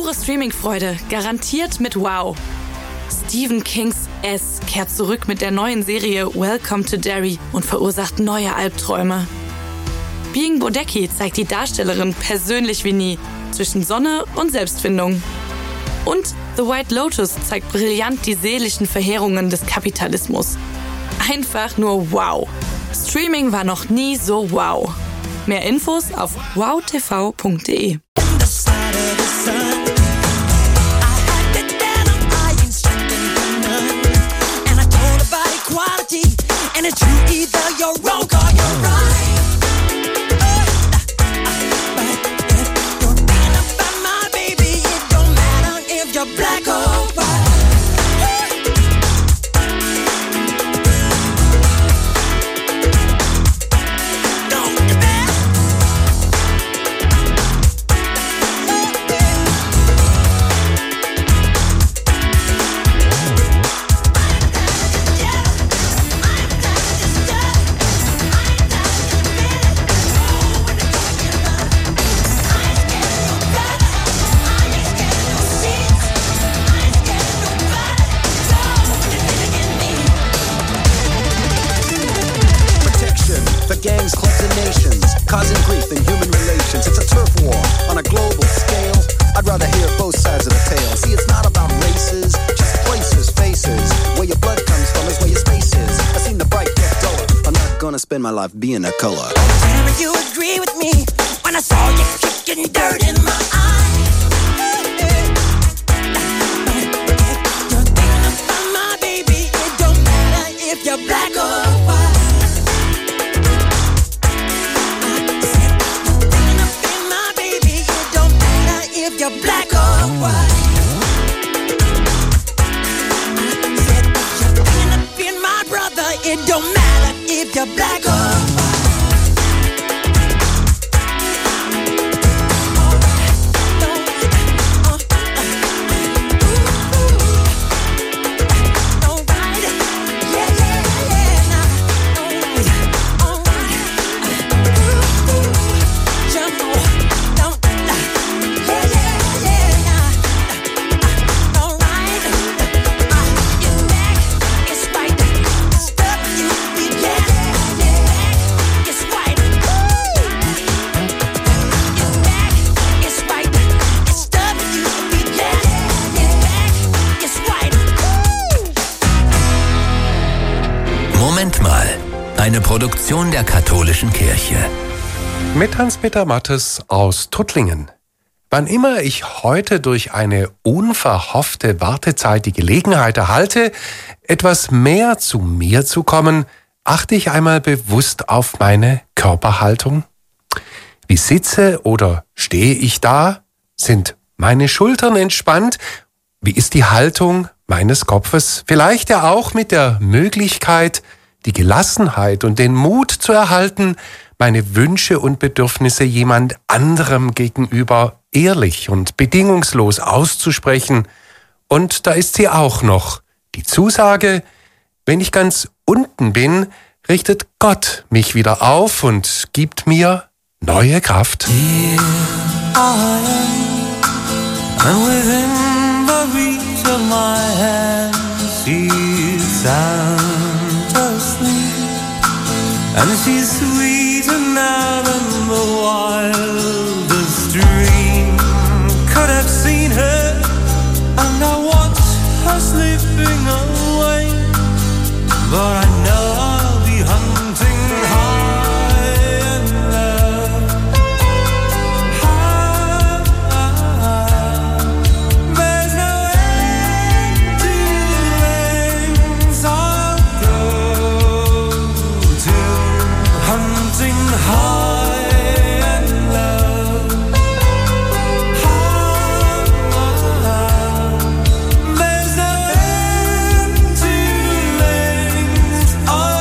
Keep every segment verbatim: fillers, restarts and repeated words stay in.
Pure Streaming-Freude, garantiert mit Wow. Stephen Kings S kehrt zurück mit der neuen Serie Welcome to Derry und verursacht neue Albträume. Being Bodecki zeigt die Darstellerin persönlich wie nie zwischen Sonne und Selbstfindung. Und The White Lotus zeigt brillant die seelischen Verheerungen des Kapitalismus. Einfach nur wow. Streaming war noch nie so wow. Mehr Infos auf wow t v punkt d e. And it's true, either you're wrong or you're right. But if you're thinking about my baby, it don't matter if you're black or white. Gangs, clubs and nations, causing grief in human relations. It's a turf war on a global scale. I'd rather hear both sides of the tale. See, it's not about races, just places, faces. Where your blood comes from is where your space is. I've seen the bright get duller. I'm not gonna spend my life being a color. Tell me you agree with me when I saw you kicking dirt in my eye. If you're thinking about my baby, it don't matter if you're black or white. If you're black or white, I said that you're thinking of being my brother. It don't matter if you're black or white. Eine Produktion der katholischen Kirche. Mit Hans-Peter Mattes aus Tuttlingen. Wann immer ich heute durch eine unverhoffte Wartezeit die Gelegenheit erhalte, etwas mehr zu mir zu kommen, achte ich einmal bewusst auf meine Körperhaltung. Wie sitze oder stehe ich da? Sind meine Schultern entspannt? Wie ist die Haltung meines Kopfes? Vielleicht ja auch mit der Möglichkeit, die Gelassenheit und den Mut zu erhalten, meine Wünsche und Bedürfnisse jemand anderem gegenüber ehrlich und bedingungslos auszusprechen. Und da ist sie auch noch, die Zusage, wenn ich ganz unten bin, richtet Gott mich wieder auf und gibt mir neue Kraft. Here I am, and within the reach of my hand, she's sound asleep, and she's sweeter now than the wildest dream could have seen her, and I watch her slipping away, but I know I'll be hunting high and low. High, high. There's no end to the lengths I'll go to, hunting high and low. High, high. There's no end to the lengths I'll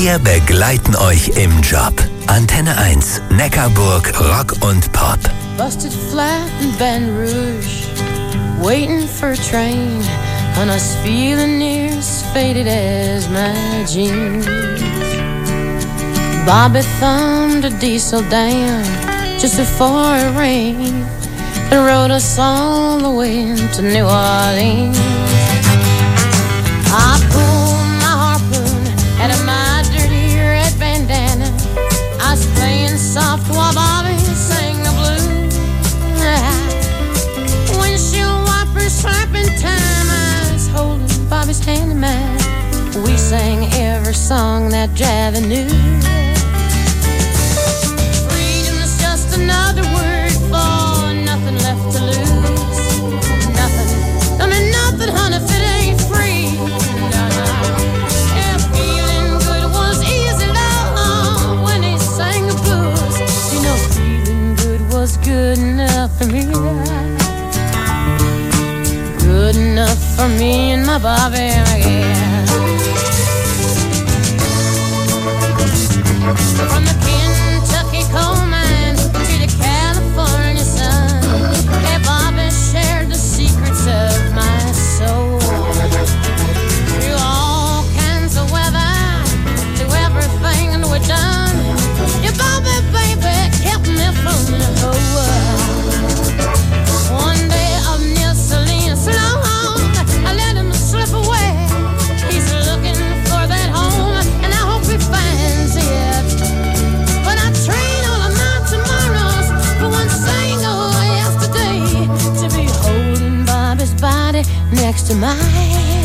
Wir begleiten euch im Job. Antenne eins, Neckarburg, Rock und Pop. Busted flat in Baton Rouge, waiting for a train, and I was feeling near as faded as my jeans. Bobby thumbed a diesel down just before it rained and rode us all the way to New Orleans. I pulled my harpoon out of my dirty red bandana. I was playing soft while Bobby sang the blues. Windshield wipers slapping time, I was holding Bobby's hand in mine. We sang every song that Javi knew. Freedom's just another word for nothing left to lose. Nothing, I mean nothing, honey, if it ain't free. No, no. Yeah, feeling good was easy, love, when he sang the blues. You know, feeling good was good enough for me. Good enough for me and my Bobby, yeah. From the Kentucky coal mine to the California sun, hey, Bobby shared the secrets of my soul. Through all kinds of weather, through everything we've done, your Bobby, baby, kept me from the whole world. One day of near Selena Sloan, I let him slip away. He's looking for that home, and I hope he finds it. But I trade all of my tomorrows for one single yesterday, to be holding Bobby's body next to mine.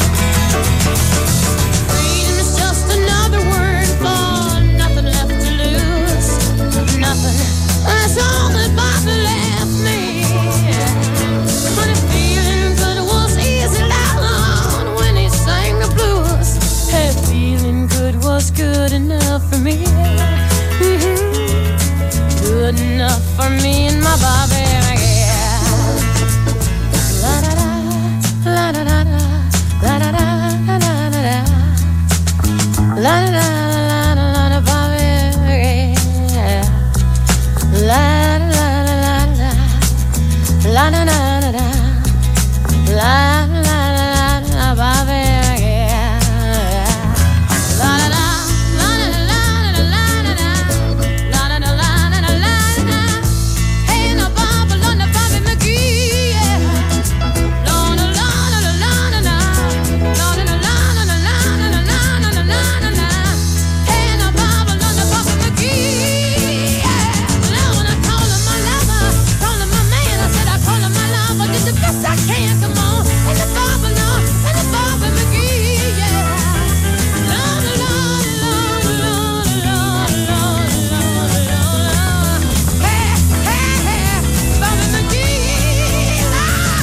Freedom is just another word for nothing left to lose. Nothing, that's all that Bobby left me. But if feeling good was easy, loud when he sang the blues, hey, feeling good was good enough for me. Mhm. Good enough for me and my Bobby, yeah. La da da, la da da da, la da da da da da da, la da da la da la da Bobby, yeah. La da la la la la, la da da da da, la la la la Bobby, yeah. La da da, la da la la la la la, la da da la la la la. Hey, no Bobby, no no Bobby McGee, yeah. La da la la la la la, la da la la la la la la la la la. Hey, no Bobby, no no Bobby McGee, yeah. Now when I call him my lover, call him my man, I said I call him my lover, did the best I can, come on. And the Bobby, no, and the Bobby McGee, yeah. La la la la la la la la la. Hey, hey, hey, Bobby McGee, ah.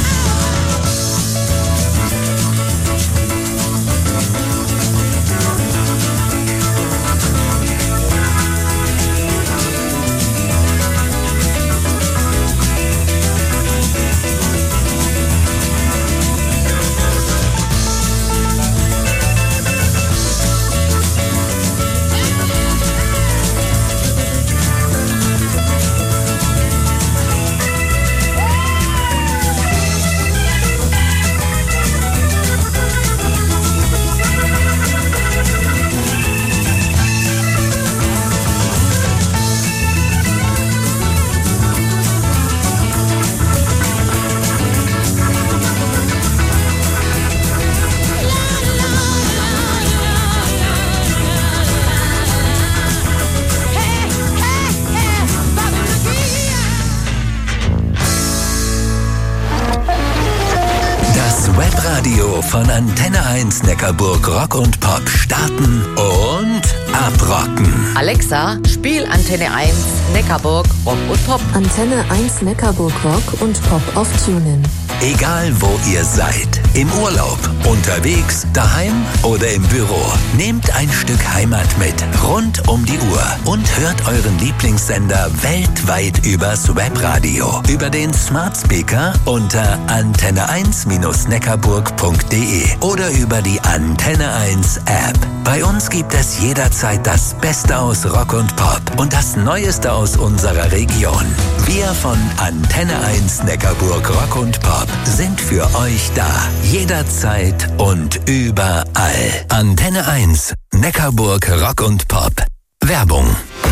Das Webradio von Antenne eins Neckarburg Rock und Pop starten und abrocken. Alexa, spiel Antenne eins Neckarburg Rock und Pop. Antenne eins Neckarburg Rock und Pop auf TuneIn. Egal wo ihr seid, Im Urlaub, unterwegs, daheim oder im Büro. Nehmt ein Stück Heimat mit, rund um die Uhr. Und hört euren Lieblingssender weltweit übers Webradio. Über den Smart Speaker unter antenne eins neckarburg punkt de oder über die Antenne eins App. Bei uns gibt es jederzeit das Beste aus Rock und Pop und das Neueste aus unserer Region. Wir von Antenne eins Neckarburg Rock und Pop sind für euch da. Jederzeit und überall. Antenne eins Neckarburg Rock und Pop. Werbung.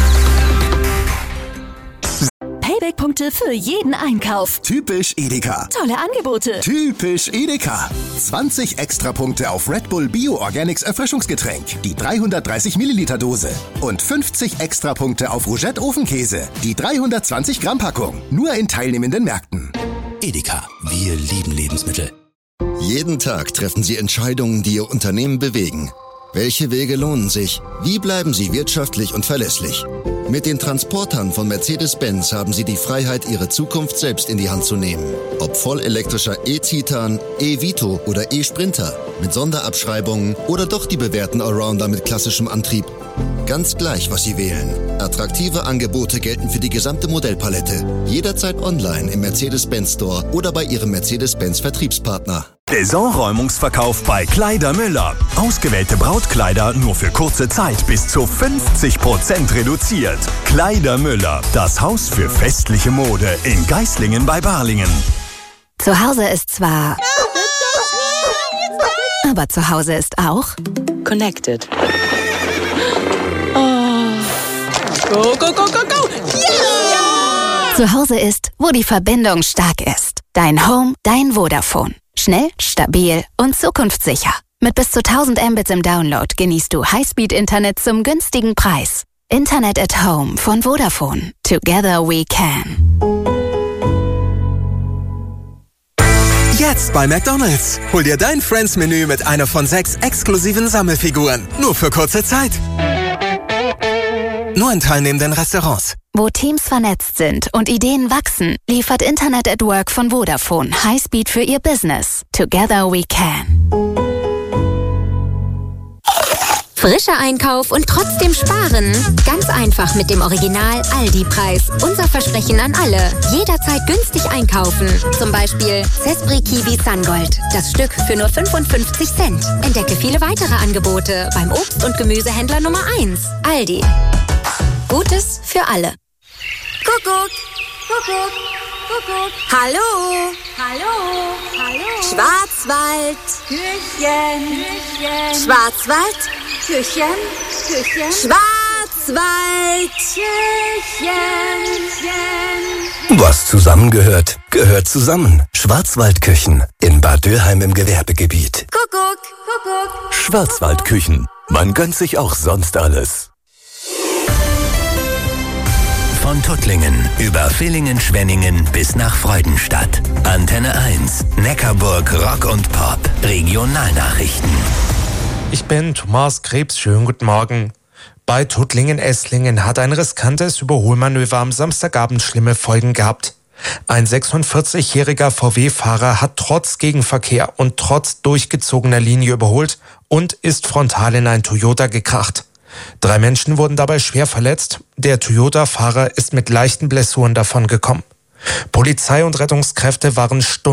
Payback-Punkte für jeden Einkauf. Typisch Edeka. Tolle Angebote. Typisch Edeka. zwanzig Extrapunkte auf Red Bull Bio Organics Erfrischungsgetränk, die dreihundertdreißig Milliliter Dose. Und fünfzig Extrapunkte auf Rougette Ofenkäse, die dreihundertzwanzig Gramm Packung. Nur in teilnehmenden Märkten. Edeka. Wir lieben Lebensmittel. Jeden Tag treffen Sie Entscheidungen, die Ihr Unternehmen bewegen. Welche Wege lohnen sich? Wie bleiben Sie wirtschaftlich und verlässlich? Mit den Transportern von Mercedes-Benz haben Sie die Freiheit, Ihre Zukunft selbst in die Hand zu nehmen. Ob vollelektrischer E-Titan, E-Vito oder E-Sprinter, mit Sonderabschreibungen oder doch die bewährten Allrounder mit klassischem Antrieb. Ganz gleich, was Sie wählen. Attraktive Angebote gelten für die gesamte Modellpalette. Jederzeit online im Mercedes-Benz Store oder bei Ihrem Mercedes-Benz Vertriebspartner. Saisonräumungsverkauf bei Kleider Müller. Ausgewählte Brautkleider nur für kurze Zeit bis zu fünfzig Prozent reduziert. Kleider Müller, das Haus für festliche Mode in Geislingen bei Balingen. Zu Hause ist zwar... Aber zu Hause ist auch... Connected. Oh. Go, go, go, go, go! Yeah! Zu Hause ist, wo die Verbindung stark ist. Dein Home, dein Vodafone. Schnell, stabil und zukunftssicher. Mit bis zu tausend Mbits im Download genießt du Highspeed-Internet zum günstigen Preis. Internet at Home von Vodafone. Together we can. Jetzt bei McDonald's. Hol dir dein Friends-Menü mit einer von sechs exklusiven Sammelfiguren. Nur für kurze Zeit. Nur in teilnehmenden Restaurants. Wo Teams vernetzt sind und Ideen wachsen, liefert Internet at Work von Vodafone Highspeed für ihr Business. Together we can. Frischer Einkauf und trotzdem sparen? Ganz einfach mit dem Original Aldi-Preis. Unser Versprechen an alle. Jederzeit günstig einkaufen. Zum Beispiel Cespri Kiwi Sungold. Das Stück für nur fünfundfünfzig Cent. Entdecke viele weitere Angebote beim Obst- und Gemüsehändler Nummer eins. Aldi. Gutes für alle. Kuckuck, Kuckuck, Kuckuck. Hallo. Hallo. Hallo. Schwarzwald. Küchen. Küchen. Schwarzwald. Küchen. Küchen. Schwarzwald. Küchen. Küchen. Was zusammengehört, gehört zusammen. Schwarzwaldküchen in Bad Dürheim im Gewerbegebiet. Kuckuck, Kuckuck. Schwarzwaldküchen. Man gönnt sich auch sonst alles. Von Tuttlingen über Villingen-Schwenningen bis nach Freudenstadt. Antenne eins, Neckarburg Rock und Pop. Regionalnachrichten. Ich bin Thomas Krebs, schönen guten Morgen. Bei Tuttlingen-Esslingen hat ein riskantes Überholmanöver am Samstagabend schlimme Folgen gehabt. Ein sechsundvierzigjähriger V W-Fahrer hat trotz Gegenverkehr und trotz durchgezogener Linie überholt und ist frontal in ein Toyota gekracht. Drei Menschen wurden dabei schwer verletzt. Der Toyota-Fahrer ist mit leichten Blessuren davongekommen. Polizei und Rettungskräfte waren Stunden